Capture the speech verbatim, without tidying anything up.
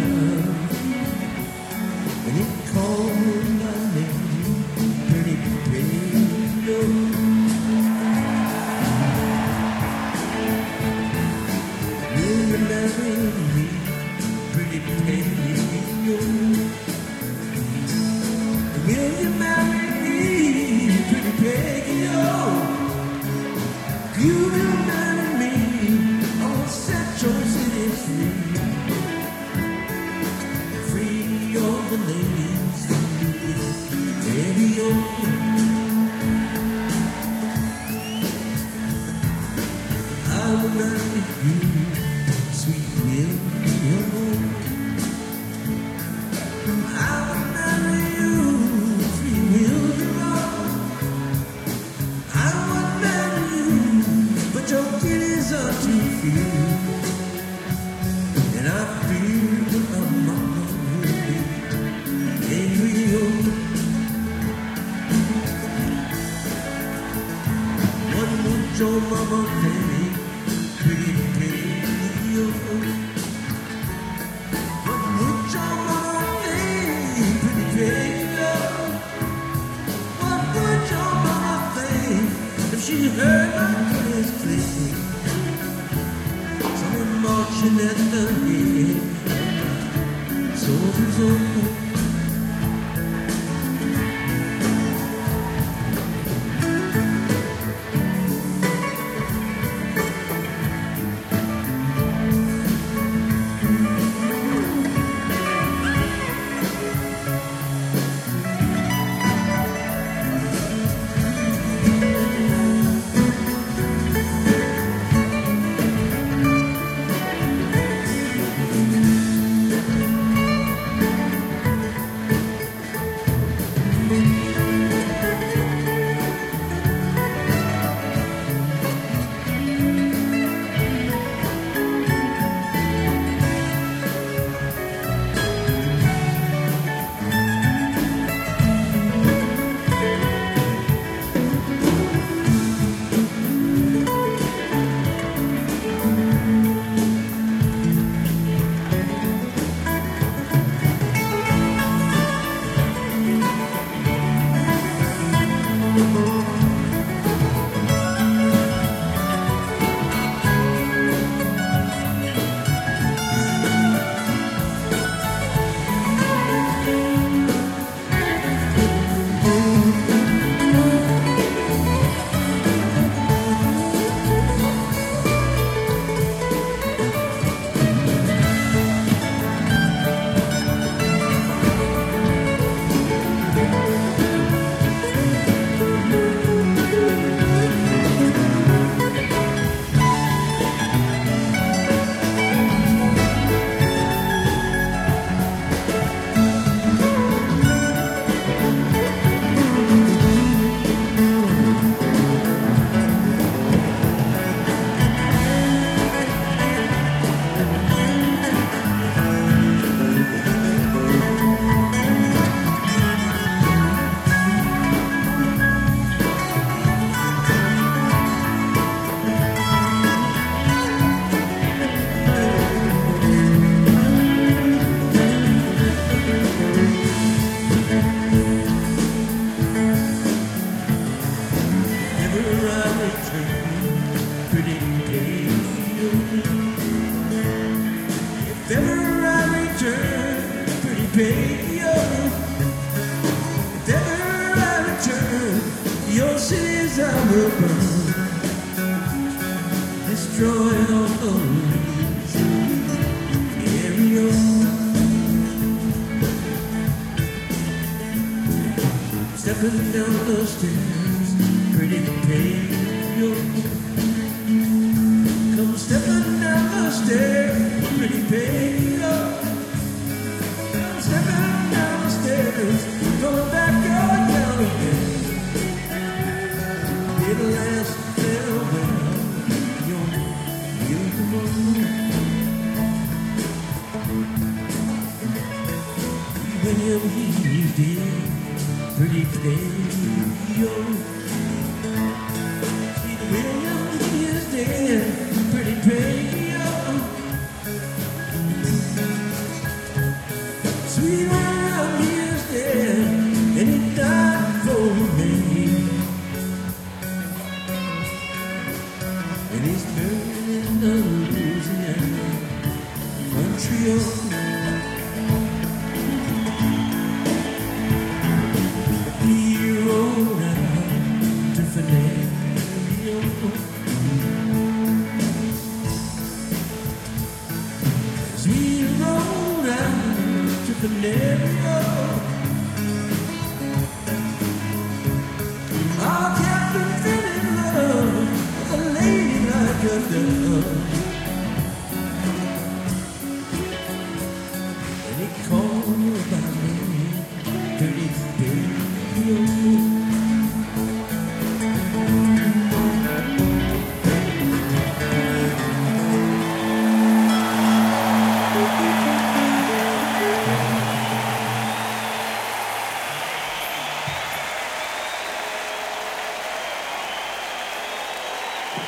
and it called my name, pretty Pedro. Will you marry me, pretty Pedro? Will you marry me, pretty Pedro? You will marry me, I'll set your city free. Free all the ladies in this radio. I will marry you, sweet William. I will marry you, sweet William. I would marry you, but your kitties are too few, and I fear that my mama will be angry. What would your mama think, pretty Pedro? What would your mama think, pretty Pedro? What would your mama think if she heard my voice play? Someone marching at the head, soldiers on. Your cities I will burn, destroy all the leaves. Carry on, stepping down the stairs, pretty Pedro. Come stepping down the stairs, pretty Pedro. Come stepping down the stairs, going back your down again. The last farewell, your beautiful. William, he's dead, pretty Pedro. William, he is dead, pretty Pedro. Sweet love, he is dead, and he died for me. And he's buried in the Louisiana country of he rode out to Philadelphia. As we rode out to Philadelphia, our captain fell in love with a lady like a dove.